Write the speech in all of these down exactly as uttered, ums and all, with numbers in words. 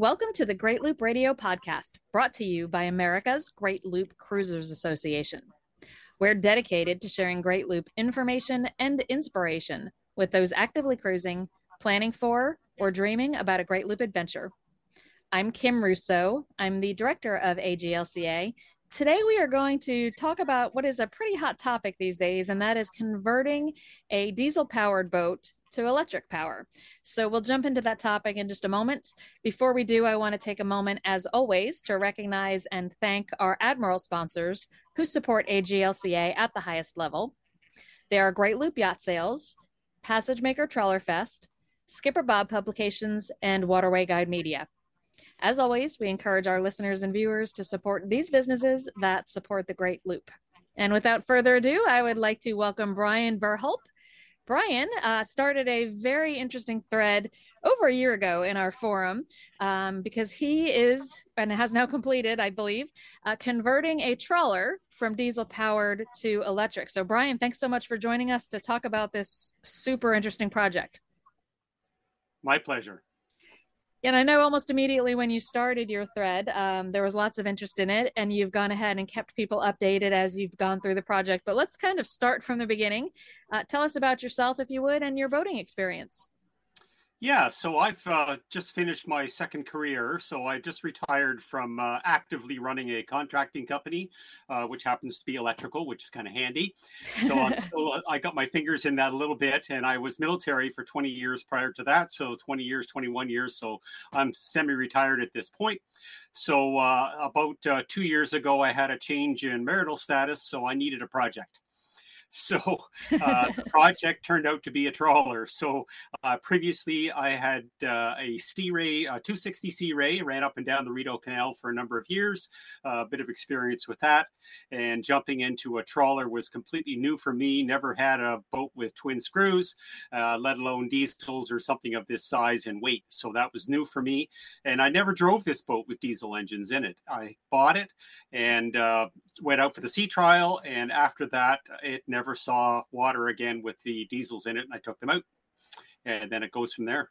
Welcome to the Great Loop Radio Podcast, brought to you by America's Great Loop Cruisers Association. We're dedicated to sharing Great Loop information and inspiration with those actively cruising, planning for, or dreaming about a Great Loop adventure. I'm Kim Russo. I'm the director of A G L C A. Today we are going to talk about what is a pretty hot topic these days, and that is converting a diesel-powered boat to electric power. So we'll jump into that topic in just a moment. Before we do, I want to take a moment, as always, to recognize and thank our Admiral sponsors who support A G L C A at the highest level. They are Great Loop Yacht Sales, Passage Maker Trawler Fest, Skipper Bob Publications, and Waterway Guide Media. As always, we encourage our listeners and viewers to support these businesses that support the Great Loop. And without further ado, I would like to welcome Brian Verhulp. Brian uh, started a very interesting thread over a year ago in our forum um, because he is, and has now completed, I believe, uh, converting a trawler from diesel powered to electric. So Brian, thanks so much for joining us to talk about this super interesting project. My pleasure. And I know almost immediately when you started your thread, um, there was lots of interest in it, and you've gone ahead and kept people updated as you've gone through the project. But let's kind of start from the beginning. Uh, tell us about yourself, if you would, and your boating experience. Yeah, so I've uh, just finished my second career. So I just retired from uh, actively running a contracting company, uh, which happens to be electrical, which is kind of handy. So I'm still, I got my fingers in that a little bit, and I was military for twenty years prior to that. So twenty years, twenty-one years. So I'm semi-retired at this point. So uh, about uh, two years ago, I had a change in marital status, so I needed a project. So uh, the project turned out to be a trawler. So uh, previously I had uh, a Sea Ray, a two sixty Sea Ray, ran up and down the Rideau Canal for a number of years, uh, a bit of experience with that. And jumping into a trawler was completely new for me. Never had a boat with twin screws, uh, let alone diesels or something of this size and weight. So that was new for me. And I never drove this boat with diesel engines in it. I bought it and uh, went out for the sea trial. And after that, it never never saw water again with the diesels in it, and I took them out, and then it goes from there.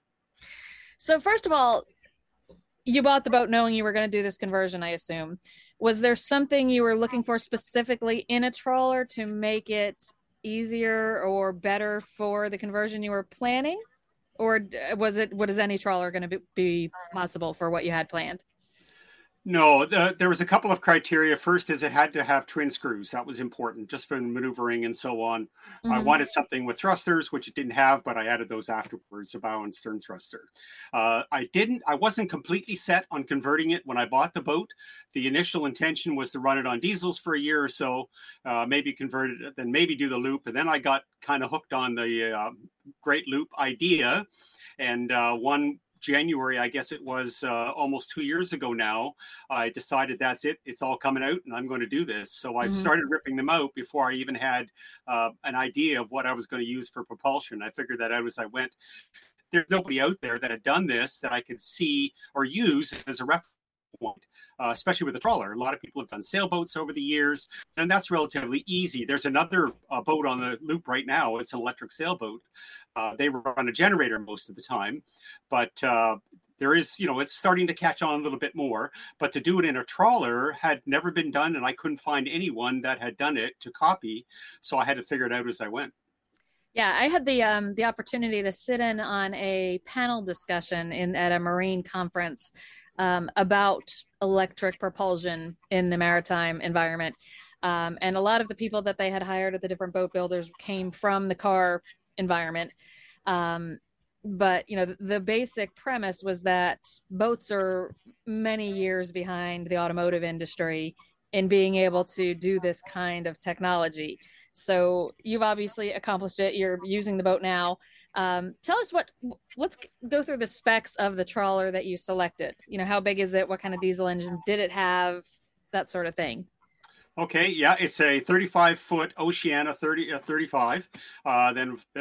So first of all, you bought the boat knowing you were going to do this conversion, I assume. Was there something you were looking for specifically in a trawler to make it easier or better for the conversion you were planning? Or was it, what is any trawler going to be possible for what you had planned? No, the, there was a couple of criteria. First is it had to have twin screws. That was important just for maneuvering and so on. Mm-hmm. I wanted something with thrusters, which it didn't have, but I added those afterwards, a bow and stern thruster. Uh, I didn't, I wasn't completely set on converting it when I bought the boat. The initial intention was to run it on diesels for a year or so, uh, maybe convert it, then maybe do the loop. And then I got kind of hooked on the uh, Great Loop idea. And uh, one January, I guess it was uh, almost two years ago now, I decided that's it. It's all coming out and I'm going to do this. So I mm-hmm. started ripping them out before I even had uh, an idea of what I was going to use for propulsion. I figured that out as I went. There's nobody out there that had done this that I could see or use as a reference point, uh, especially with a trawler. A lot of people have done sailboats over the years, and that's relatively easy. There's another uh, boat on the loop right now. It's an electric sailboat. Uh, they run a generator most of the time, but uh, there is, you know, it's starting to catch on a little bit more. But to do it in a trawler had never been done, and I couldn't find anyone that had done it to copy. So I had to figure it out as I went. Yeah, I had the um, the opportunity to sit in on a panel discussion in at a marine conference um, about electric propulsion in the maritime environment. Um, and a lot of the people that they had hired at the different boat builders came from the car environment. Um, but, you know, the, the basic premise was that boats are many years behind the automotive industry in being able to do this kind of technology. So you've obviously accomplished it. You're using the boat now. Um, tell us what, let's go through the specs of the trawler that you selected. You know, how big is it? What kind of diesel engines did it have? That sort of thing. Okay, yeah, it's a thirty-five foot Oceana thirty, uh, thirty-five. Uh, then I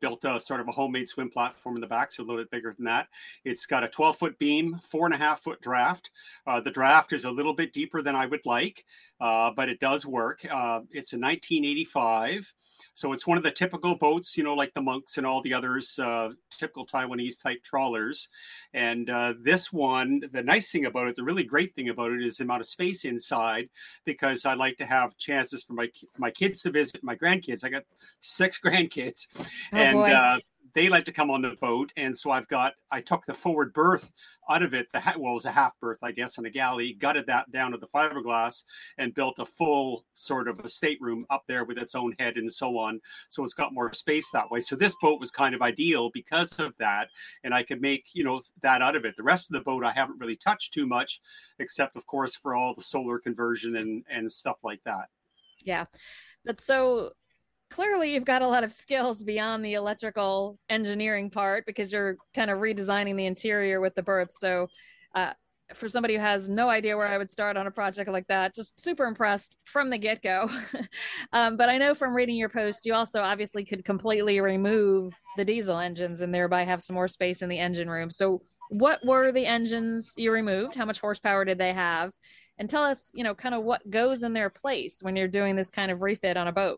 built a sort of a homemade swim platform in the back, so a little bit bigger than that. It's got a twelve foot beam, four and a half foot draft. Uh, the draft is a little bit deeper than I would like, uh, but it does work. Uh, it's a nineteen eighty-five. So it's one of the typical boats, you know, like the Monks and all the others, uh, typical Taiwanese type trawlers. And uh, this one, the nice thing about it, the really great thing about it is the amount of space inside, because I like to have chances for my my kids to visit, my grandkids. I got six grandkids, Oh, and boy. uh, they like to come on the boat. And so I've got, I took the forward berth out of it, the well, it was a half berth, I guess, on a galley, gutted that down to the fiberglass and built a full sort of a stateroom up there with its own head and so on. So it's got more space that way. So this boat was kind of ideal because of that. And I could make, you know, that out of it. The rest of the boat, I haven't really touched too much, except of course, for all the solar conversion and, and stuff like that. Yeah. But so clearly you've got a lot of skills beyond the electrical engineering part, because you're kind of redesigning the interior with the berths. So uh, for somebody who has no idea where I would start on a project like that, just super impressed from the get-go. um, but I know from reading your post, you also obviously could completely remove the diesel engines and thereby have some more space in the engine room. So what were the engines you removed? How much horsepower did they have? And tell us, you know, kind of what goes in their place when you're doing this kind of refit on a boat.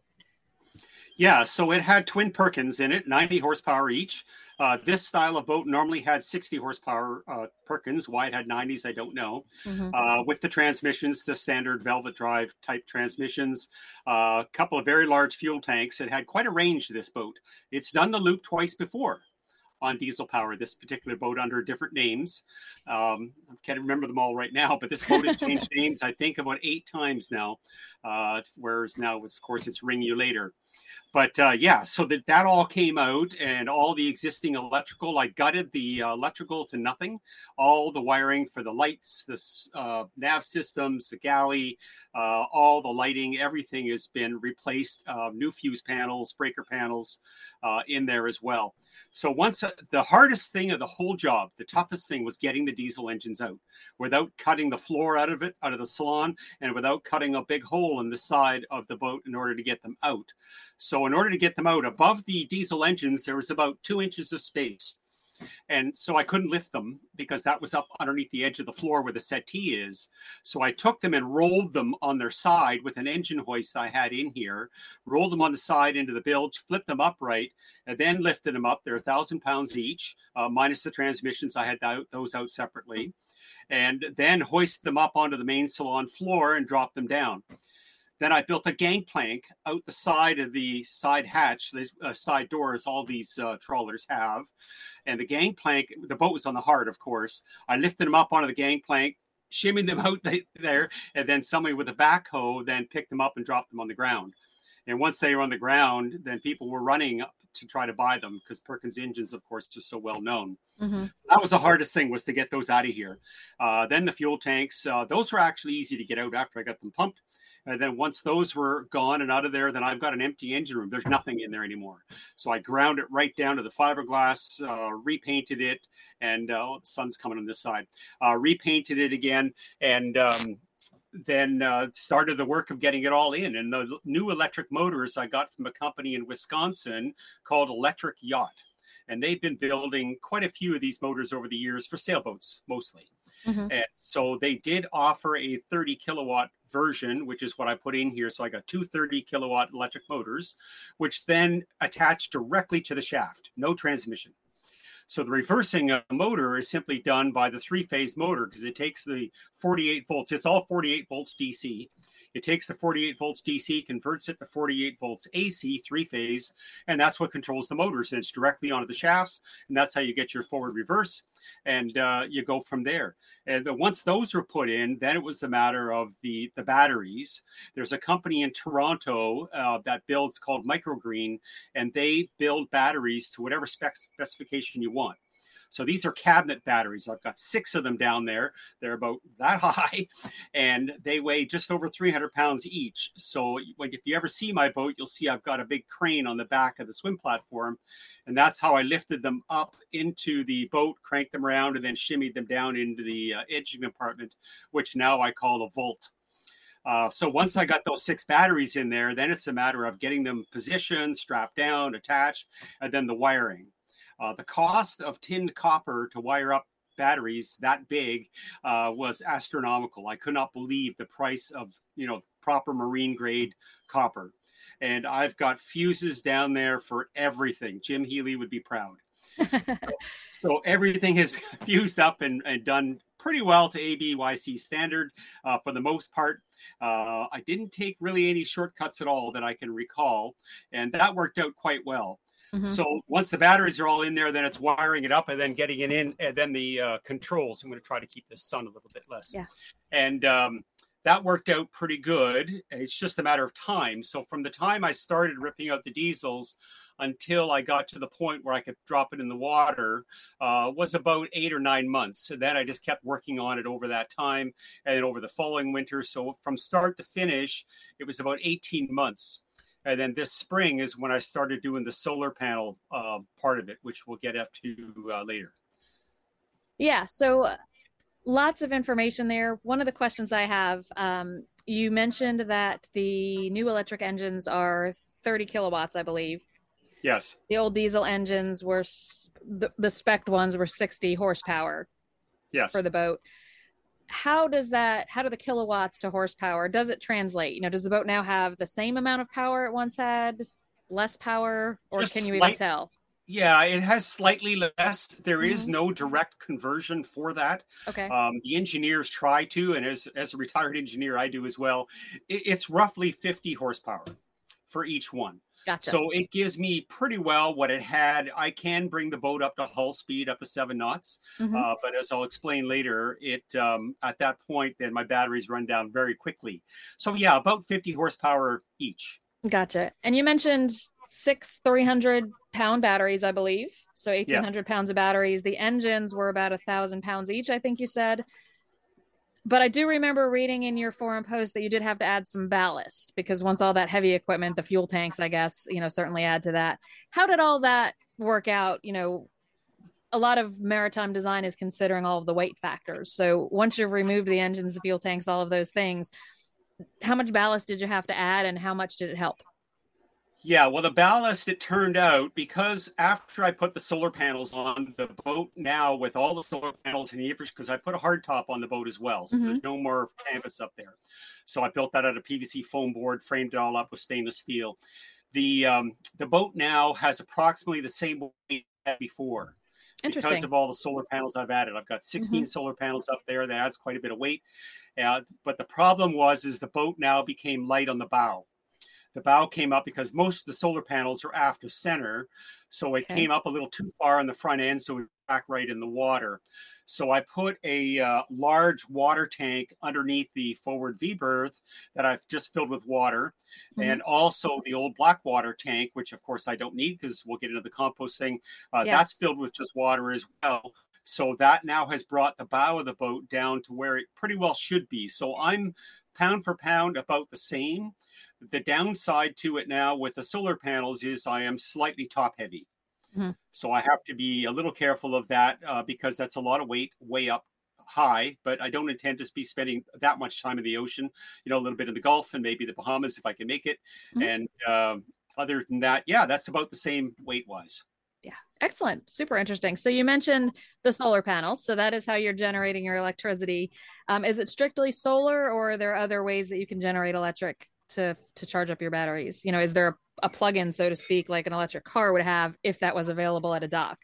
Yeah, so it had twin Perkins in it, ninety horsepower each. Uh, this style of boat normally had sixty horsepower uh, Perkins. Why it had nineties, I don't know. Mm-hmm. Uh, with the transmissions, the standard velvet drive type transmissions, a uh, couple of very large fuel tanks. It had quite a range, this boat. It's done the loop twice before on diesel power, this particular boat under different names. Um, I can't remember them all right now, but this boat has changed names, I think, about eight times now, uh, whereas now, of course, it's Ring You Later. But uh, yeah, so that, that all came out, and all the existing electrical, I gutted the uh, electrical to nothing. All the wiring for the lights, the uh, nav systems, the galley, uh, all the lighting, everything has been replaced. Uh, new fuse panels, breaker panels uh, in there as well. So once uh, the hardest thing of the whole job, the toughest thing was getting the diesel engines out without cutting the floor out of it, out of the salon, and without cutting a big hole in the side of the boat in order to get them out. So in order to get them out above the diesel engines, there was about two inches of space. And so I couldn't lift them because that was up underneath the edge of the floor where the settee is. So I took them and rolled them on their side with an engine hoist I had in here, rolled them on the side into the bilge, flipped them upright, and then lifted them up. They're a thousand pounds each, uh, minus the transmissions. I had that, those out separately, and then hoisted them up onto the main salon floor and dropped them down. Then I built a gangplank out the side of the side hatch, the uh, side doors all these uh, trawlers have. And the gangplank, the boat was on the hard, of course. I lifted them up onto the gangplank, shimmied them out there, and then somebody with a backhoe then picked them up and dropped them on the ground. And once they were on the ground, then people were running up to try to buy them because Perkins engines, of course, are so well known. Mm-hmm. That was the hardest thing, was to get those out of here. Uh, then the fuel tanks, uh, those were actually easy to get out after I got them pumped. And then once those were gone and out of there, then I've got an empty engine room. There's nothing in there anymore. So I ground it right down to the fiberglass, uh, repainted it, and uh, oh, the sun's coming on this side. Uh, repainted it again, and um, then uh, started the work of getting it all in. And the new electric motors I got from a company in Wisconsin called Electric Yacht. And they've been building quite a few of these motors over the years for sailboats, mostly. Mm-hmm. And so they did offer a thirty kilowatt version, which is what I put in here. So I got two thirty kilowatt electric motors, which then attach directly to the shaft, no transmission. So the reversing of the motor is simply done by the three-phase motor, because it takes the forty-eight volts. It's all forty-eight volts D C. It takes the forty-eight volts D C, converts it to forty-eight volts A C, three-phase, and that's what controls the motors. And it's directly onto the shafts, and that's how you get your forward reverse. And uh, you go from there. And the, once those were put in, then it was the matter of the, the batteries. There's a company in Toronto uh, that builds called Microgreen, and they build batteries to whatever spec- specification you want. So these are cabinet batteries. I've got six of them down there. They're about that high, and they weigh just over three hundred pounds each. So when, if you ever see my boat, you'll see I've got a big crane on the back of the swim platform, and that's how I lifted them up into the boat, cranked them around, and then shimmied them down into the uh, engine compartment, which now I call the vault. Uh, so once I got those six batteries in there, then it's a matter of getting them positioned, strapped down, attached, and then the wiring. Uh, the cost of tinned copper to wire up batteries that big uh, was astronomical. I could not believe the price of, you know, proper marine grade copper. And I've got fuses down there for everything. Jim Healy would be proud. so, so everything is fused up and, and done pretty well to A B Y C standard uh, for the most part. Uh, I didn't take really any shortcuts at all that I can recall, and that worked out quite well. Mm-hmm. So once the batteries are all in there, then it's wiring it up and then getting it in, and then the uh, controls. I'm going to try to keep this sun a little bit less. Yeah. And um, that worked out pretty good. It's just a matter of time. So from the time I started ripping out the diesels until I got to the point where I could drop it in the water uh, was about eight or nine months. And then I just kept working on it over that time and over the following winter. So from start to finish, it was about eighteen months. And then this spring is when I started doing the solar panel uh, part of it, which we'll get up to uh, later. Yeah, so lots of information there. One of the questions I have, um, you mentioned that the new electric engines are thirty kilowatts, I believe. Yes. The old diesel engines were, the, the spec ones were sixty horsepower. Yes. For the boat. How does that, how do the kilowatts to horsepower, does it translate? You know, does the boat now have the same amount of power it once had, less power, or Just can you slight, even tell? Yeah, it has slightly less. There mm-hmm. is no direct conversion for that. Okay. Um, the engineers try to, and as, as a retired engineer, I do as well. It, it's roughly fifty horsepower for each one. Gotcha. So it gives me pretty well what it had. I can bring the boat up to hull speed, up to seven knots. Mm-hmm. Uh, but as I'll explain later, it um, at that point, then my batteries run down very quickly. So yeah, about fifty horsepower each. Gotcha. And you mentioned six three hundred pound batteries, I believe. So eighteen hundred yes. pounds of batteries. The engines were about a thousand pounds each, I think you said. But I do remember reading in your forum post that you did have to add some ballast because once all that heavy equipment, the fuel tanks, I guess, you know, certainly add to that. How did all that work out? You know, a lot of maritime design is considering all of the weight factors. So once you've removed the engines, the fuel tanks, all of those things, how much ballast did you have to add and how much did it help? Yeah, well, the ballast, it turned out, because after I put the solar panels on the boat now with all the solar panels in the infrastructure, because I put a hard top on the boat as well, so mm-hmm. there's no more canvas up there. So I built that out of P V C foam board, framed it all up with stainless steel. The um, the boat now has approximately the same weight as before. Because of all the solar panels I've added. I've got sixteen mm-hmm. solar panels up there. That adds quite a bit of weight. Uh, but the problem was, is the boat now became light on the bow. The bow came up because most of the solar panels are aft of center. So it okay. came up a little too far on the front end, so it back right in the water. So I put a uh, large water tank underneath the forward V-berth that I've just filled with water. Mm-hmm. And also the old black water tank, which of course I don't need because we'll get into the compost thing. Uh, yeah. That's filled with just water as well. So that now has brought the bow of the boat down to where it pretty well should be. So I'm pound for pound about the same. The downside to it now with the solar panels is I am slightly top heavy. Mm-hmm. So I have to be a little careful of that uh, because that's a lot of weight way up high, but I don't intend to be spending that much time in the ocean, you know, a little bit in the Gulf and maybe the Bahamas if I can make it. Mm-hmm. And um, other than that, yeah, that's about the same weight wise. Yeah. Excellent. Super interesting. So you mentioned the solar panels. So that is how you're generating your electricity. Um, is it strictly solar or are there other ways that you can generate electric to to charge up your batteries? You know, is there a, a plug-in, so to speak, like an electric car would have if that was available at a dock?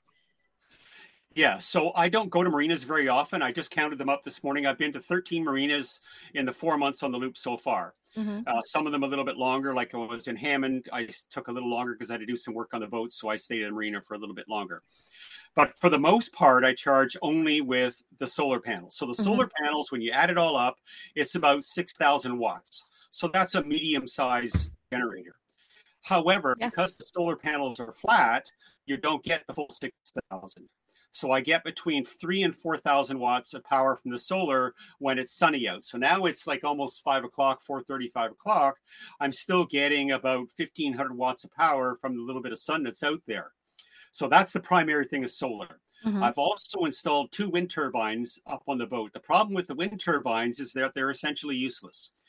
Yeah, so I don't go to marinas very often. I just counted them up this morning. I've been to thirteen marinas in the four months on the loop so far. Mm-hmm. Uh, some of them a little bit longer, like I was in Hammond. I took a little longer because I had to do some work on the boat, so I stayed in the marina for a little bit longer. But for the most part, I charge only with the solar panels. So the mm-hmm. solar panels, when you add it all up, it's about six thousand watts. So that's a medium-sized generator. However, yeah. because the solar panels are flat, you don't get the full six thousand. So I get between three and four thousand watts of power from the solar when it's sunny out. So now it's like almost five o'clock, four thirty, five o'clock. I'm still getting about fifteen hundred watts of power from the little bit of sun that's out there. So that's the primary thing is solar. Mm-hmm. I've also installed two wind turbines up on the boat. The problem with the wind turbines is that they're essentially useless.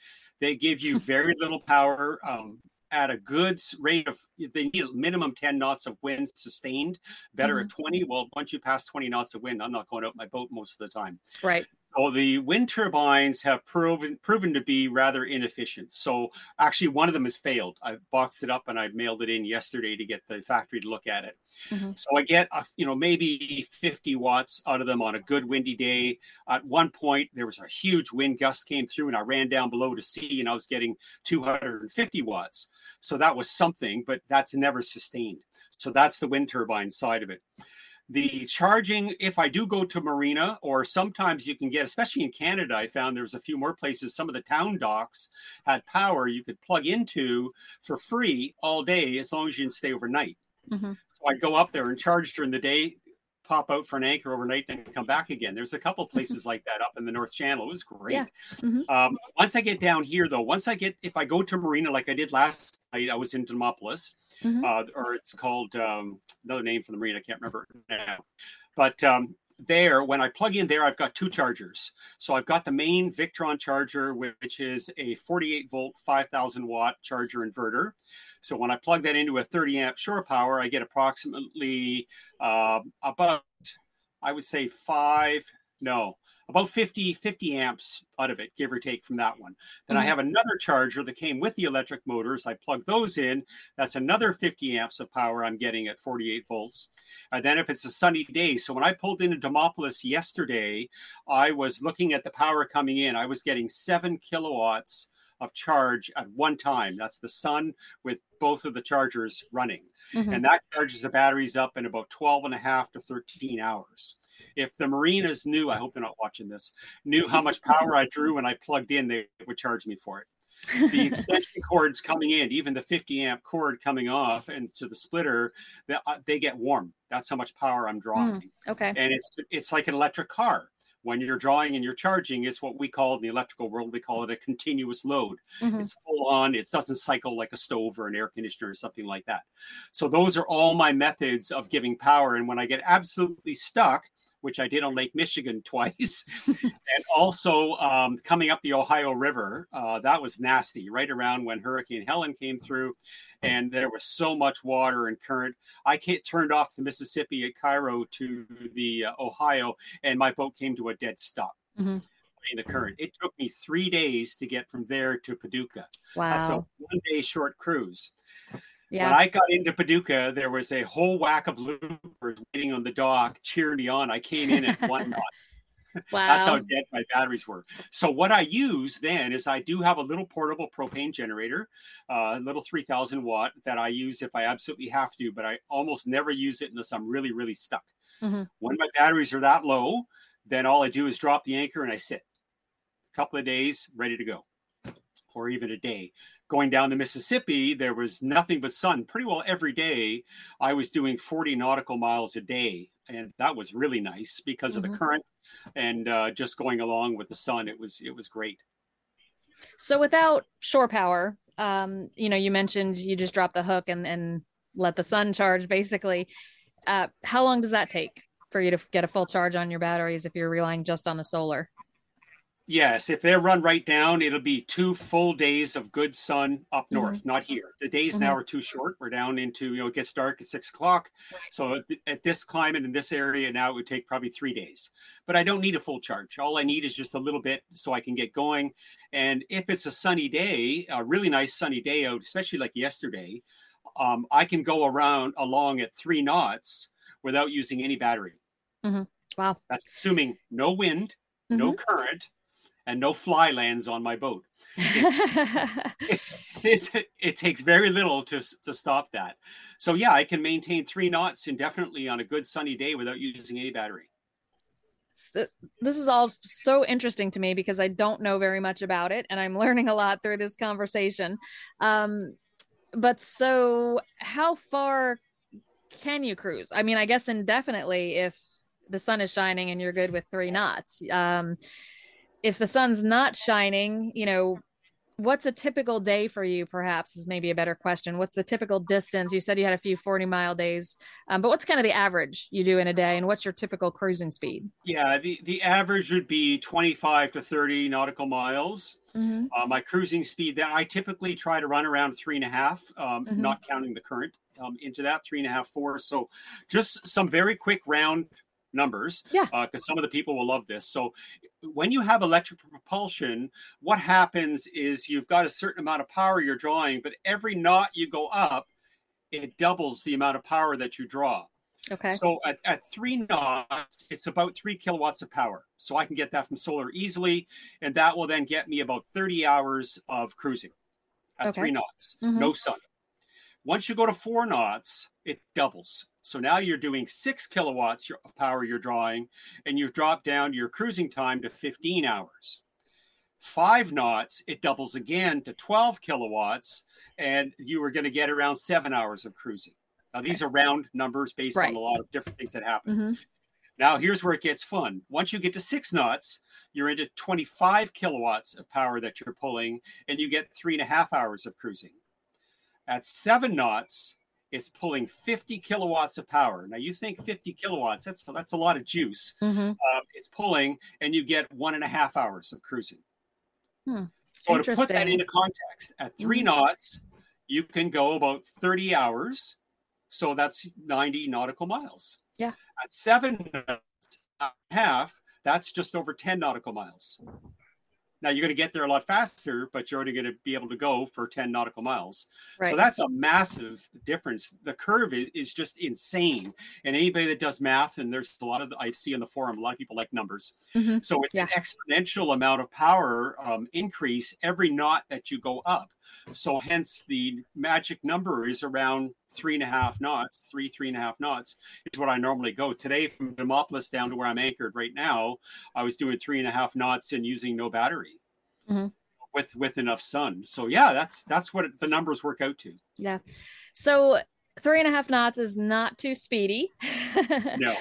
They give you very little power. Um, at a good rate of, they need minimum ten knots of wind sustained, better mm-hmm. at twenty. Well, once you pass twenty knots of wind, I'm not going out my boat most of the time. Right. So the wind turbines have proven proven to be rather inefficient. So actually one of them has failed. I boxed it up and I mailed it in yesterday to get the factory to look at it. Mm-hmm. So I get, a, you know, maybe fifty watts out of them on a good windy day. At one point, there was a huge wind gust came through and I ran down below to see, and I was getting two hundred fifty watts. So that was something, but that's never sustained. So that's the wind turbine side of it. The charging, if I do go to marina, or sometimes you can get, especially in Canada, I found there was a few more places, some of the town docks had power you could plug into for free all day as long as you didn't stay overnight. Mm-hmm. So I'd go up there and charge during the day, pop out for an anchor overnight, then come back again. There's a couple places like that up in the North Channel. It was great. Yeah. Mm-hmm. Um, once I get down here, though, once I get, if I go to marina like I did last night, I was in Demopolis, mm-hmm. uh, or it's called um, another name for the marina. I can't remember now. But um, there, when I plug in there, I've got two chargers. So I've got the main Victron charger, which is a forty-eight volt, five thousand watt charger inverter. So when I plug that into a thirty amp shore power, I get approximately uh, about, I would say five, no, about fifty, fifty amps out of it, give or take from that one. Then mm-hmm. I have another charger that came with the electric motors. I plug those in. That's another fifty amps of power I'm getting at forty-eight volts. And then if it's a sunny day, so when I pulled into Demopolis yesterday, I was looking at the power coming in. I was getting seven kilowatts of charge at one time. That's the sun with both of the chargers running. Mm-hmm. And that charges the batteries up in about twelve and a half to thirteen hours. If the marinas knew, I hope they're not watching this, knew how much power I drew when I plugged in, they would charge me for it. The extension cords coming in, even the fifty amp cord coming off and to the splitter, they, uh, they get warm. That's how much power I'm drawing. Mm, okay. And it's it's like an electric car. When you're drawing and you're charging, it's what we call in the electrical world, we call it a continuous load. Mm-hmm. It's full on. It doesn't cycle like a stove or an air conditioner or something like that. So those are all my methods of giving power. And when I get absolutely stuck, which I did on Lake Michigan twice, and also um, coming up the Ohio River, uh, that was nasty, right around when Hurricane Helen came through. And there was so much water and current. I can't, turned off the Mississippi at Cairo to the uh, Ohio, and my boat came to a dead stop mm-hmm. in the current. It took me three days to get from there to Paducah. Wow. That's a one-day short cruise. Yeah. When I got into Paducah, there was a whole whack of loopers waiting on the dock, cheering me on. I came in at one knot. Wow. That's how dead my batteries were. So what I use then is I do have a little portable propane generator, uh, a little three thousand watt that I use if I absolutely have to, but I almost never use it unless I'm really, really stuck. Mm-hmm. When my batteries are that low, then all I do is drop the anchor and I sit. A couple of days, ready to go, or even a day. Going down the Mississippi, there was nothing but sun. Pretty well every day, I was doing forty nautical miles a day. And that was really nice because mm-hmm. of the current and uh, just going along with the sun. It was, it was great. So without shore power, um, you know, you mentioned you just drop the hook and, and let the sun charge basically. Uh, how long does that take for you to get a full charge on your batteries if you're relying just on the solar? Yes, if they run right down, it'll be two full days of good sun up north, mm-hmm. not here. The days mm-hmm. now are too short. We're down into, you know, it gets dark at six o'clock. So at, at this climate in this area now, it would take probably three days. But I don't need a full charge. All I need is just a little bit so I can get going. And if it's a sunny day, a really nice sunny day out, especially like yesterday, um, I can go around along at three knots without using any battery. Mm-hmm. Wow. That's assuming no wind, mm-hmm. no current, and no fly lands on my boat. It's, it's, it's, it takes very little to, to stop that. So yeah, I can maintain three knots indefinitely on a good sunny day without using any battery. This is all so interesting to me because I don't know very much about it and I'm learning a lot through this conversation. Um, but so how far can you cruise? I mean, I guess indefinitely if the sun is shining and you're good with three knots. Um, If the sun's not shining, you know, What's a typical day for you, perhaps, is maybe a better question. What's the typical distance? You said you had a few forty mile days, um, but what's kind of the average you do in a day, and what's your typical cruising speed? Yeah, the, the average would be twenty-five to thirty nautical miles. Mm-hmm. Uh, my cruising speed, that I typically try to run around three and a half, um, Mm-hmm. not counting the current um, into that, three and a half, four. So just some very quick round numbers, Yeah. because uh, some of the people will love this. So when you have electric propulsion, what happens is you've got a certain amount of power you're drawing, but every knot you go up, it doubles the amount of power that you draw. Okay. So at, at three knots, it's about three kilowatts of power. So I can get that from solar easily, and that will then get me about thirty hours of cruising at Okay. three knots, Mm-hmm. no sun. Once you go to four knots, it doubles. So now you're doing six kilowatts of power you're drawing, and you've dropped down your cruising time to fifteen hours. Five knots, it doubles again to twelve kilowatts, and you are going to get around seven hours of cruising. Now, Okay. these are round numbers based Right. on a lot of different things that happen. Mm-hmm. Now, here's where it gets fun. Once you get to six knots, you're into twenty-five kilowatts of power that you're pulling, and you get three and a half hours of cruising. At seven knots, it's pulling fifty kilowatts of power. Now, you think fifty kilowatts, that's, that's a lot of juice. Mm-hmm. Uh, it's pulling, and you get one and a half hours of cruising. Hmm. So to put that into context, at three Mm-hmm. knots, you can go about thirty hours. So that's ninety nautical miles. Yeah. At seven knots, half, that's just over ten nautical miles. Now you're going to get there a lot faster, but you're only going to be able to go for ten nautical miles. Right. So that's a massive difference. The curve is, is just insane. And anybody that does math, and there's a lot of, I see in the forum, a lot of people like numbers. Mm-hmm. So it's Yeah. an exponential amount of power um, increase every knot that you go up. So hence the magic number is around three and a half knots, three, three and a half knots is what I normally go. Today from Demopolis down to where I'm anchored right now, I was doing three and a half knots and using no battery Mm-hmm. with, with enough sun. So yeah, that's, that's what the numbers work out to. Yeah. So three and a half knots is not too speedy. No.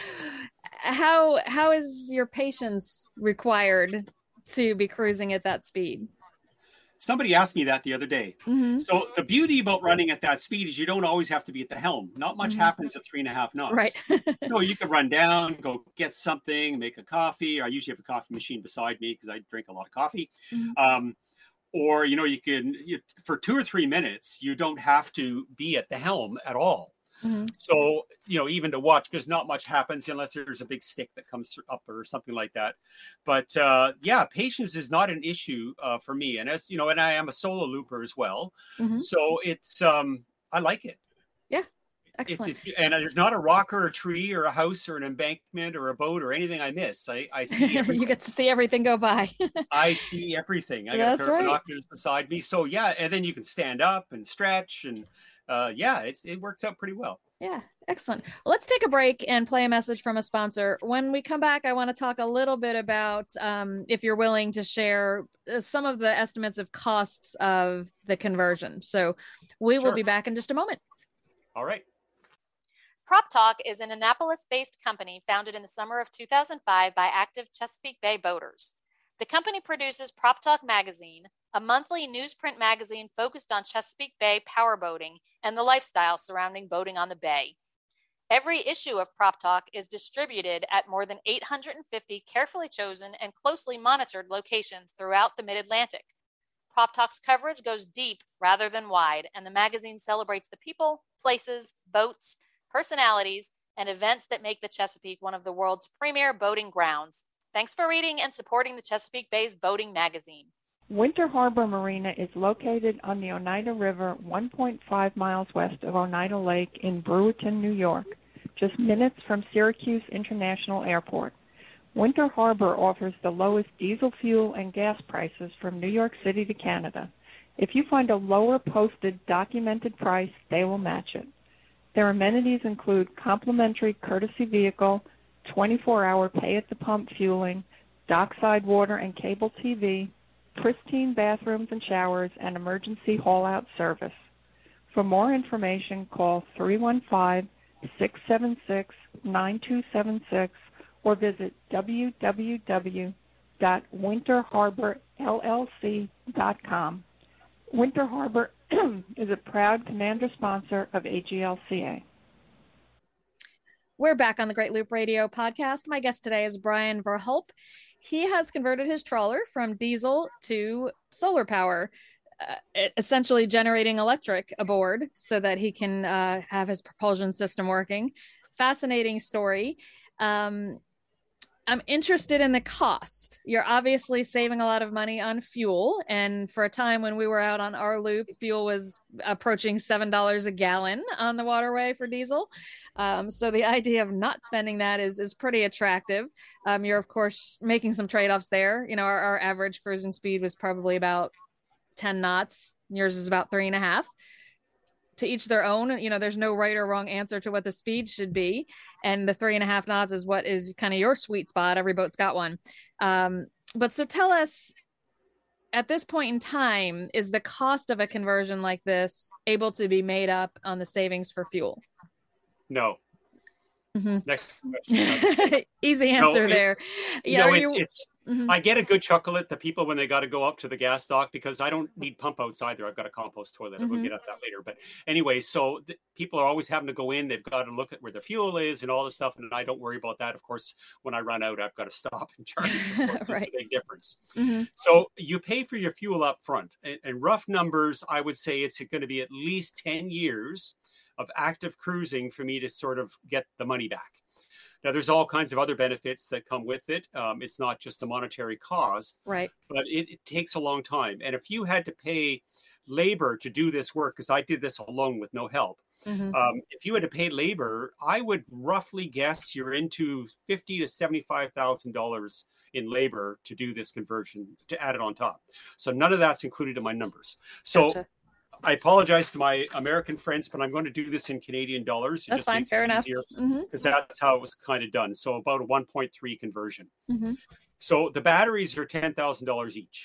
How, how is your patience required to be cruising at that speed? Somebody asked me that the other day. Mm-hmm. So the beauty about running at that speed is you don't always have to be at the helm. Not much Mm-hmm. happens at three and a half knots. Right. So you can run down, go get something, make a coffee. I usually have a coffee machine beside me because I drink a lot of coffee. Mm-hmm. Um, or, you know, you can, you, for two or three minutes, you don't have to be at the helm at all. Mm-hmm. So, you know, even to watch, because not much happens unless there's a big stick that comes up or something like that. But uh, yeah, patience is not an issue uh, for me. And as you know, and I am a solo looper as well. Mm-hmm. So it's, um, I like it. Yeah. Excellent. It's, it's, and there's not a rock or a tree or a house or an embankment or a boat or anything I miss. I, I see everything. You get to see everything go by. I see everything. I got That's a pair right. of binoculars beside me. So yeah, and then you can stand up and stretch and uh, yeah, it's, it works out pretty well. Yeah, excellent. Well, let's take a break and play a message from a sponsor. When we come back, I want to talk a little bit about, um, if you're willing to share uh, some of the estimates of costs of the conversion. So we Sure. will be back in just a moment. All right. Prop Talk is an Annapolis-based company founded in the summer of two thousand five by active Chesapeake Bay boaters. The company produces Prop Talk Magazine, a monthly newsprint magazine focused on Chesapeake Bay powerboating and the lifestyle surrounding boating on the bay. Every issue of Prop Talk is distributed at more than eight hundred fifty carefully chosen and closely monitored locations throughout the Mid-Atlantic. Prop Talk's coverage goes deep rather than wide, and the magazine celebrates the people, places, boats, personalities, and events that make the Chesapeake one of the world's premier boating grounds. Thanks for reading and supporting the Chesapeake Bay's boating magazine. Winter Harbor Marina is located on the Oneida River one point five miles west of Oneida Lake in Brewerton, New York, just minutes from Syracuse International Airport. Winter Harbor offers the lowest diesel fuel and gas prices from New York City to Canada. If you find a lower posted documented price, they will match it. Their amenities include complimentary courtesy vehicle, twenty-four hour pay-at-the-pump fueling, dockside water and cable T V, pristine bathrooms and showers, and emergency haul-out service. For more information, call three one five, six seven six, nine two seven six or visit w w w dot winter harbor l l c dot com. Winter Harbor is a proud commander sponsor of A G L C A. We're back on the Great Loop Radio podcast. My guest today is Brian Verhulp. He has converted his trawler from diesel to solar power, uh, essentially generating electric aboard so that he can uh, have his propulsion system working. Fascinating story. Um, I'm interested in the cost. You're obviously saving a lot of money on fuel. And for a time when we were out on our loop, fuel was approaching seven dollars a gallon on the waterway for diesel. Um, so the idea of not spending that is is pretty attractive. Um, you're, of course, making some trade-offs there. You know, our, our average cruising speed was probably about ten knots. Yours is about three and a half. To each their own. You know, there's no right or wrong answer to what the speed should be. And the three and a half knots is what is kind of your sweet spot. Every boat's got one. Um, but so tell us, at this point in time, is the cost of a conversion like this able to be made up on the savings for fuel? No. Mm-hmm. Next question. Easy answer no, there. Yeah, no, it's, you... it's mm-hmm. I get a good chuckle at the people when they got to go up to the gas dock, because I don't need pump outs either. I've got a compost toilet. Mm-hmm. We'll get at that later. But anyway, so the, people are always having to go in. They've got to look at where the fuel is and all this stuff. And I don't worry about that. Of course, when I run out, I've got to stop and charge. Of course, right. It's a big difference. Mm-hmm. So you pay for your fuel up front. And, and rough numbers, I would say it's going to be at least ten years of active cruising for me to sort of get the money back. Now, there's all kinds of other benefits that come with it. Um, it's not just the monetary cost, right? But it, it takes a long time. And if you had to pay labor to do this work, because I did this alone with no help, mm-hmm. um, if you had to pay labor, I would roughly guess you're into fifty to seventy-five thousand dollars in labor to do this conversion, to add it on top. So none of that's included in my numbers. So. Gotcha. I apologize to my American friends, but I'm going to do this in Canadian dollars. It that's just fine. Fair enough. Because mm-hmm. that's how it was kind of done. So about a one point three conversion. Mm-hmm. So the batteries are ten thousand dollars each.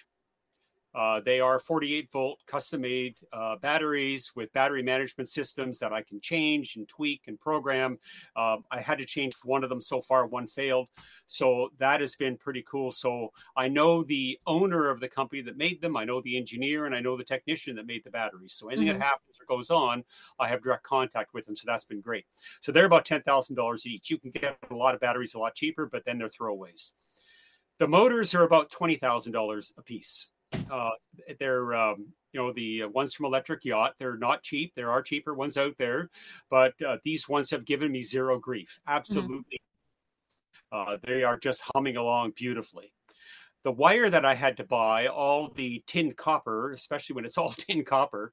Uh, they are forty-eight volt custom made uh, batteries with battery management systems that I can change and tweak and program. Uh, I had to change one of them so far, one failed. So that has been pretty cool. So I know the owner of the company that made them. I know the engineer and I know the technician that made the batteries. So anything mm-hmm. that happens or goes on, I have direct contact with them. So that's been great. So they're about ten thousand dollars each. You can get a lot of batteries a lot cheaper, but then they're throwaways. The motors are about twenty thousand dollars a piece. Uh, they're, um, you know, the ones from Electric Yacht. They're not cheap. There are cheaper ones out there, but uh, these ones have given me zero grief. Absolutely. Mm-hmm. Uh, they are just humming along beautifully. The wire that I had to buy, all the tin copper, especially when it's all tin copper,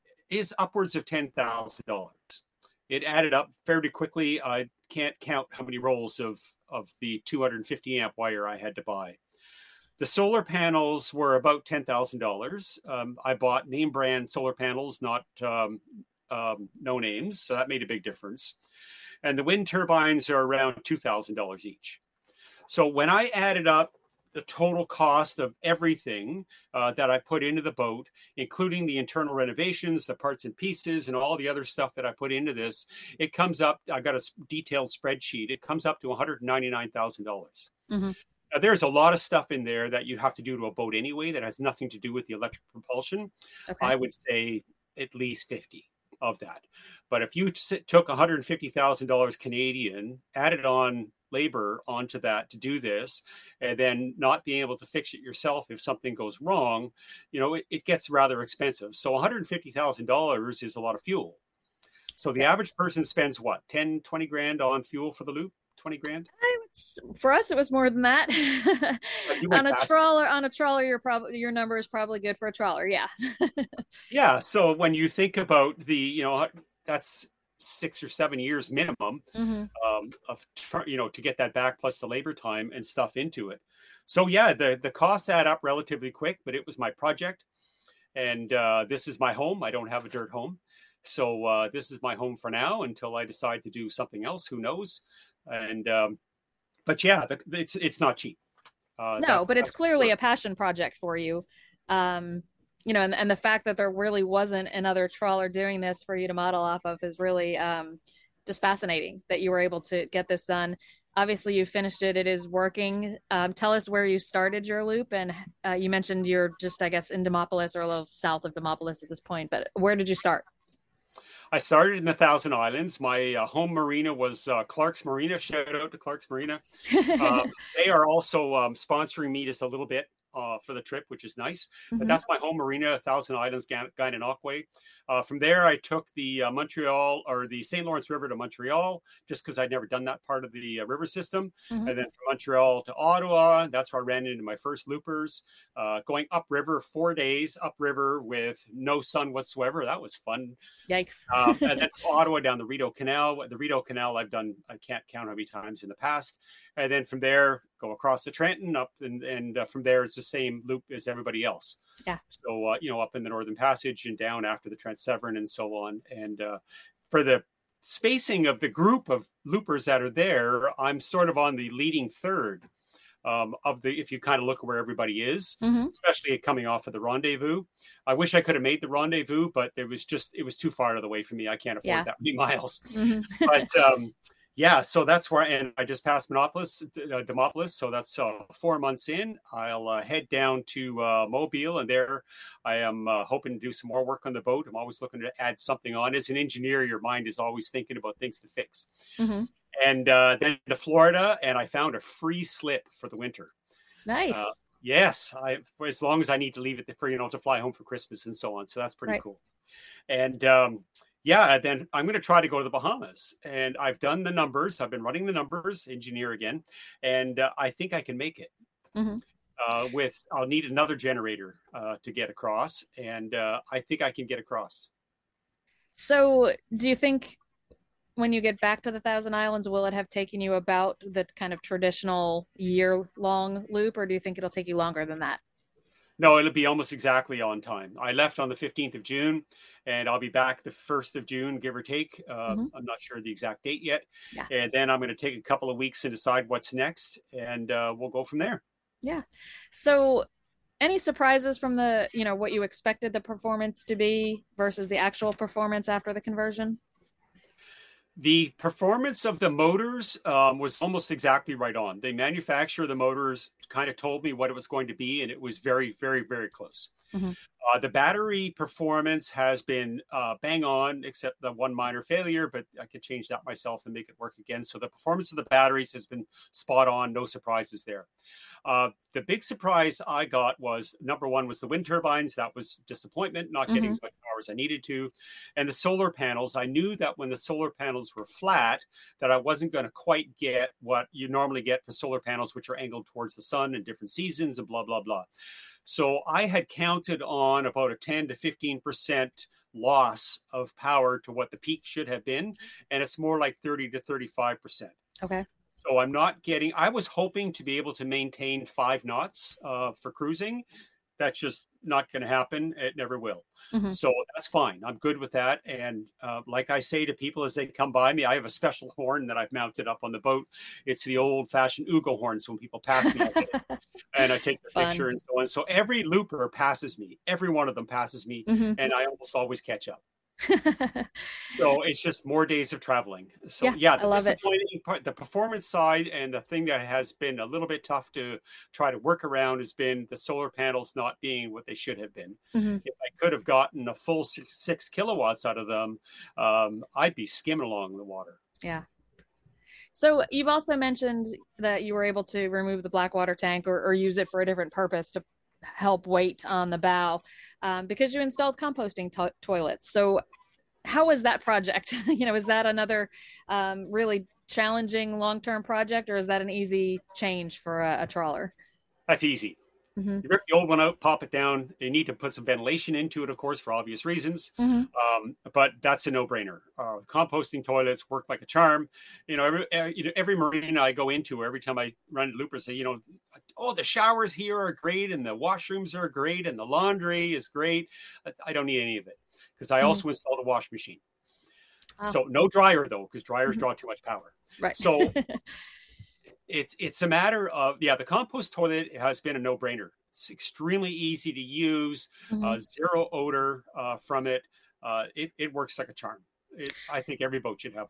is upwards of ten thousand dollars. It added up fairly quickly. I can't count how many rolls of, of the two hundred fifty amp wire I had to buy. The solar panels were about ten thousand dollars. Um, I bought name brand solar panels, not um, um, no names. So that made a big difference. And the wind turbines are around two thousand dollars each. So when I added up the total cost of everything uh, that I put into the boat, including the internal renovations, the parts and pieces, and all the other stuff that I put into this, it comes up, I got a detailed spreadsheet. It comes up to one hundred ninety-nine thousand dollars. Mm-hmm. Now, there's a lot of stuff in there that you have to do to a boat anyway that has nothing to do with the electric propulsion. Okay. I would say at least fifty of that. But if you t- took one hundred fifty thousand dollars Canadian, added on labor onto that to do this, and then not being able to fix it yourself if something goes wrong, you know, it, it gets rather expensive. So one hundred fifty thousand dollars is a lot of fuel. So the yes. average person spends what, ten, twenty grand on fuel for the loop? twenty grand? For us, it was more than that. on a fast. trawler, on a trawler, you're probably your number is probably good for a trawler. Yeah. Yeah. So when you think about the, you know, that's six or seven years minimum mm-hmm. um, of, you know, to get that back plus the labor time and stuff into it. So yeah, the the costs add up relatively quick, but it was my project, and uh, this is my home. I don't have a dirt home, so uh, this is my home for now until I decide to do something else. Who knows? And um, but yeah, the, it's it's not cheap. Uh, no, but it's clearly a passion project for you. Um, you know, and, and the fact that there really wasn't another trawler doing this for you to model off of is really um, just fascinating that you were able to get this done. obviously you finished it. It is working. Um, tell us where you started your loop. And uh, you mentioned you're just, I guess, in Demopolis or a little south of Demopolis at this point, but where did you start? I started in the Thousand Islands. My uh, home marina was uh, Clark's Marina. Shout out to Clark's Marina. Uh, they are also um, sponsoring me just a little bit uh, for the trip, which is nice. Mm-hmm. But that's my home marina, Thousand Islands, Gananoque. Uh, from there, I took the uh, Montreal or the Saint Lawrence River to Montreal, just because I'd never done that part of the uh, river system. Mm-hmm. And then from Montreal to Ottawa, that's where I ran into my first loopers. Uh, going upriver, four days upriver with no sun whatsoever. That was fun. Yikes. um, and then from Ottawa down the Rideau Canal. The Rideau Canal I've done, I can't count how many times in the past. And then from there, go across the Trenton up, and, and uh, from there, it's the same loop as everybody else. Yeah. So, uh, you know, up in the Northern Passage and down after the Trent Severn and so on. And uh, for the spacing of the group of loopers that are there, I'm sort of on the leading third um, of the, if you kind of look where everybody is, mm-hmm. especially coming off of the rendezvous. I wish I could have made the rendezvous, but it was just, it was too far out of the way for me. I can't afford yeah. that many miles. Mm-hmm. But um, yeah, so that's where, and I just passed Monopolis, uh, Demopolis. So that's uh, four months in. I'll uh, head down to uh, Mobile, and there I am uh, hoping to do some more work on the boat. I'm always looking to add something on. As an engineer, your mind is always thinking about things to fix. Mm-hmm. And uh, then to Florida, and I found a free slip for the winter. Nice. Uh, yes, I for as long as I need to leave it for, you know, to fly home for Christmas and so on. So that's pretty right. cool. And um, yeah, then I'm going to try to go to the Bahamas. And I've done the numbers. I've been running the numbers, engineer again, and uh, I think I can make it. Mm-hmm. Uh, with I'll need another generator uh, to get across, and uh, I think I can get across. So, do you think when you get back to the Thousand Islands, will it have taken you about the kind of traditional year-long loop, or do you think it'll take you longer than that? No, it'll be almost exactly on time. I left on the fifteenth of June, and I'll be back the first of June, give or take. Uh, mm-hmm. I'm not sure the exact date yet. Yeah. And then I'm going to take a couple of weeks to decide what's next, and uh, we'll go from there. Yeah. So any surprises from the, you know, what you expected the performance to be versus the actual performance after the conversion? The performance of the motors um, was almost exactly right on. The manufacturer of the motors kind of told me what it was going to be, and it was very, very, very close. Mm-hmm. Uh, the battery performance has been uh, bang on, except the one minor failure, but I could change that myself and make it work again. So the performance of the batteries has been spot on. No surprises there. Uh, the big surprise I got was, number one, was the wind turbines. That was disappointment, not getting mm-hmm. as much power as I needed to. And the solar panels, I knew that when the solar panels were flat, that I wasn't going to quite get what you normally get for solar panels, which are angled towards the sun in different seasons and blah, blah, blah. So I had counted on about a ten to fifteen percent loss of power to what the peak should have been. And it's more like thirty to thirty-five percent. Okay. So I'm not getting, I was hoping to be able to maintain five knots uh, for cruising. That's just not going to happen. It never will. Mm-hmm. So that's fine. I'm good with that. And uh, like I say to people as they come by me, I have a special horn that I've mounted up on the boat. It's the old fashioned Ugo horn. So when people pass me, I get it. And I take the picture and so on. So every looper passes me. Every one of them passes me. Mm-hmm. And I almost always catch up. So it's just more days of traveling. So yeah, yeah the I love disappointing it. part, the performance side, and the thing that has been a little bit tough to try to work around has been the solar panels not being what they should have been. Mm-hmm. If I could have gotten a full six, six kilowatts out of them, um, I'd be skimming along the water. Yeah. So you've also mentioned that you were able to remove the black water tank or, or use it for a different purpose to help weight on the bow, um, because you installed composting to- toilets. So how was that project? You know, is that another um, really challenging long-term project, or is that an easy change for a, a trawler? That's easy. Mm-hmm. You rip the old one out, pop it down. You need to put some ventilation into it, of course, for obvious reasons. Mm-hmm. Um, but that's a no-brainer. Uh, composting toilets work like a charm. You know, every, every, you know, every marina I go into, every time I run into loopers, say, you know, oh, the showers here are great, and the washrooms are great, and the laundry is great. I don't need any of it because I mm-hmm. also installed a wash machine. Oh. So no dryer though, because dryers mm-hmm. draw too much power. Right. So. It's it's a matter of, yeah, the compost toilet has been a no-brainer. It's extremely easy to use, mm-hmm. uh, zero odor uh, from it. Uh, it. It works like a charm. It, I think every boat should have one.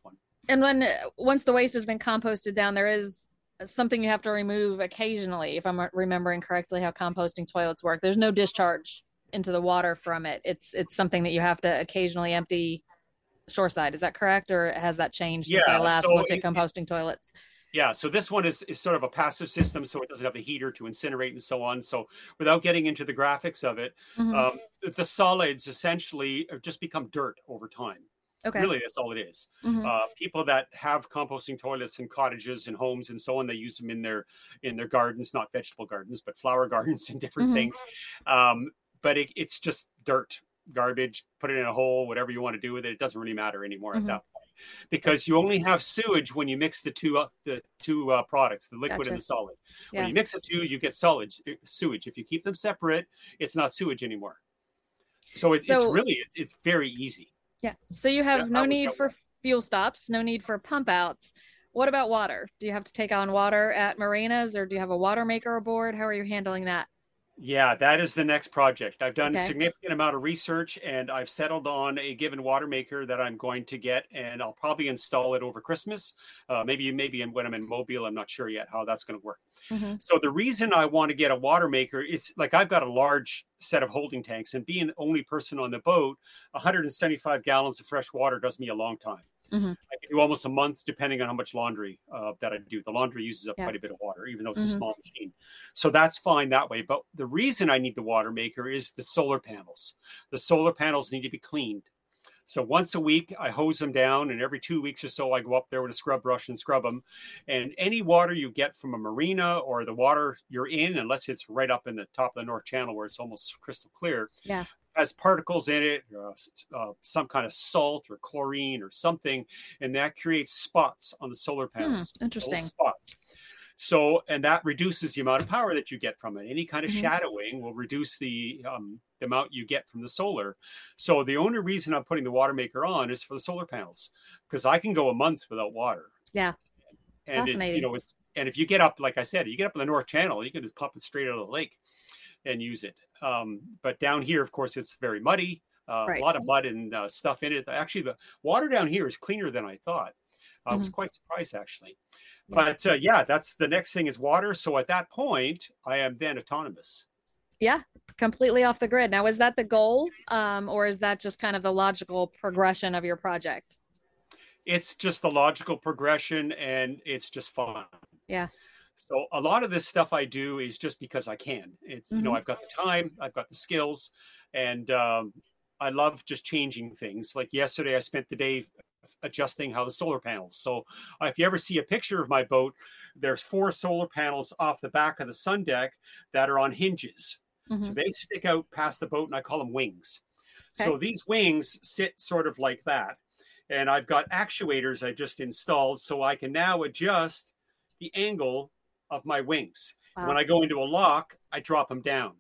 And when once the waste has been composted down, there is something you have to remove occasionally, if I'm remembering correctly how composting toilets work. There's no discharge into the water from it. It's it's something that you have to occasionally empty shoreside. Is that correct, or has that changed since Yeah, I last so looked at it, composting toilets? Yeah, so this one is, is sort of a passive system, so it doesn't have the heater to incinerate and so on. So without getting into the graphics of it, Mm-hmm. um, the solids essentially just become dirt over time. Okay. Really, that's all it is. Mm-hmm. Uh, people that have composting toilets in cottages and homes and so on, they use them in their in their gardens, not vegetable gardens, but flower gardens and different Mm-hmm. things. Um, but it, it's just dirt, garbage. Put it in a hole, whatever you want to do with it. It doesn't really matter anymore Mm-hmm. at that point, because you only have sewage when you mix the two uh, the two uh, products, the liquid Gotcha. and the solid. Yeah. When you mix the two, you get solid sewage. If you keep them separate, it's not sewage anymore. So it's So- it's really it's, it's very easy. Yeah. So you have Yeah, no that would need go for well. fuel stops, no need for pump outs. What about water? Do you have to take on water at marinas, or do you have a water maker aboard? How are you handling that? Yeah, that is the next project. I've done Okay. a significant amount of research, and I've settled on a given water maker that I'm going to get, and I'll probably install it over Christmas. Uh, maybe maybe when I'm in Mobile, I'm not sure yet how that's going to work. Mm-hmm. So the reason I want to get a water maker is, like, I've got a large set of holding tanks, and being the only person on the boat, one hundred seventy-five gallons of fresh water does me a long time. Mm-hmm. I can do almost a month, depending on how much laundry uh, that I do. The laundry uses up Yeah. quite a bit of water, even though it's Mhm. a small machine. So that's fine that way. But the reason I need the water maker is the solar panels. The solar panels need to be cleaned. So once a week, I hose them down, and every two weeks or so, I go up there with a scrub brush and scrub them. And any water you get from a marina or the water you're in, unless it's right up in the top of the North Channel where it's almost crystal clear, Yeah. has particles in it, uh, uh, some kind of salt or chlorine or something, and that creates spots on the solar panels. Hmm, interesting. Little spots. So, and that reduces the amount of power that you get from it. Any kind of Mhm. shadowing will reduce the, um, the amount you get from the solar. So the only reason I'm putting the water maker on is for the solar panels, because I can go a month without water. Yeah. And it's, you Fascinating. know, it's, and if you get up, like I said, you get up in the North Channel, you can just pump it straight out of the lake and use it. Um, but down here, of course, it's very muddy, uh, Right. a lot of mud and uh, stuff in it. Actually, the water down here is cleaner than I thought. I was quite surprised, actually. Yeah. But uh, yeah, that's the next thing is water. So at that point, I am then autonomous. Yeah, completely off the grid. Now, is that the goal, um, or is that just kind of the logical progression of your project? It's just the logical progression, and it's just fun. Yeah. So a lot of this stuff I do is just because I can. It's, you know, Mhm. I've got the time, I've got the skills, and um, I love just changing things. Like yesterday, I spent the day adjusting how the solar panels. So uh, if you ever see a picture of my boat, there's four solar panels off the back of the sun deck that are on hinges. Mhm. So they stick out past the boat, and I call them wings. Okay. So these wings sit sort of like that. And I've got actuators I just installed, so I can now adjust the angle of my wings. Wow. When I go into a lock, I drop them down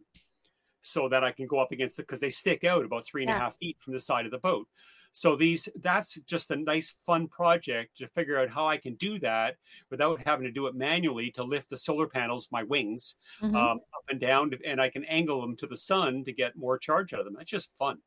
so that I can go up against it, because they stick out about three and Yeah. a half feet from the side of the boat. So these, that's just a nice, fun project to figure out how I can do that without having to do it manually to lift the solar panels, my wings, Mhm. um, up and down, and I can angle them to the sun to get more charge out of them. It's just fun.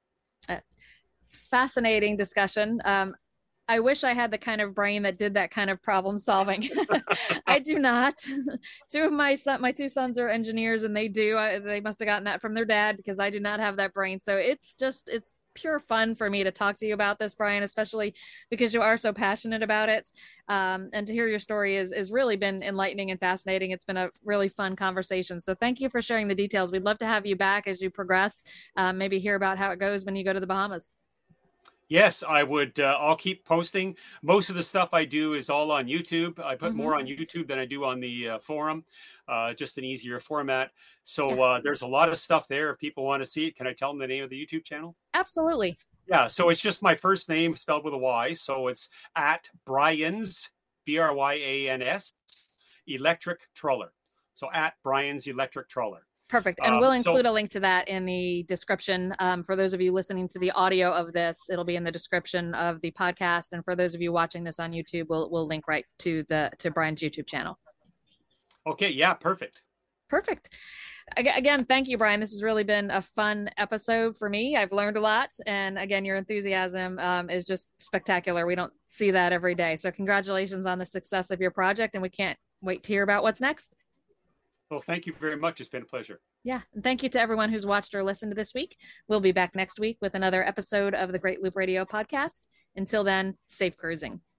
Fascinating discussion. Um, I wish I had the kind of brain that did that kind of problem solving. I do not. Two of my son, my two sons are engineers, and they do. I, they must have gotten that from their dad, because I do not have that brain. So it's just, it's pure fun for me to talk to you about this, Brian, especially because you are so passionate about it. Um, and to hear your story is is really been enlightening and fascinating. It's been a really fun conversation. So thank you for sharing the details. We'd love to have you back as you progress. Um, maybe hear about how it goes when you go to the Bahamas. Yes, I would. Uh, I'll keep posting. Most of the stuff I do is all on YouTube. I put Mhm. more on YouTube than I do on the uh, forum, uh, just an easier format. So Yeah. uh, there's a lot of stuff there. If people want to see it, can I tell them the name of the YouTube channel? Absolutely. Yeah, so it's just my first name spelled with a Y. So it's at Brian's, B R Y A N S, Electric Trawler. So at Brian's Electric Trawler. Perfect. And Um, we'll so- include a link to that in the description. Um, for those of you listening to the audio of this, it'll be in the description of the podcast. And for those of you watching this on YouTube, we'll we'll link right to the to Brian's YouTube channel. Okay, yeah, perfect. Perfect. Again, thank you, Brian. This has really been a fun episode for me. I've learned a lot. And again, your enthusiasm um, is just spectacular. We don't see that every day. So congratulations on the success of your project. And we can't wait to hear about what's next. Well, thank you very much. It's been a pleasure. Yeah. And thank you to everyone who's watched or listened to this week. We'll be back next week with another episode of the Great Loop Radio podcast. Until then, safe cruising.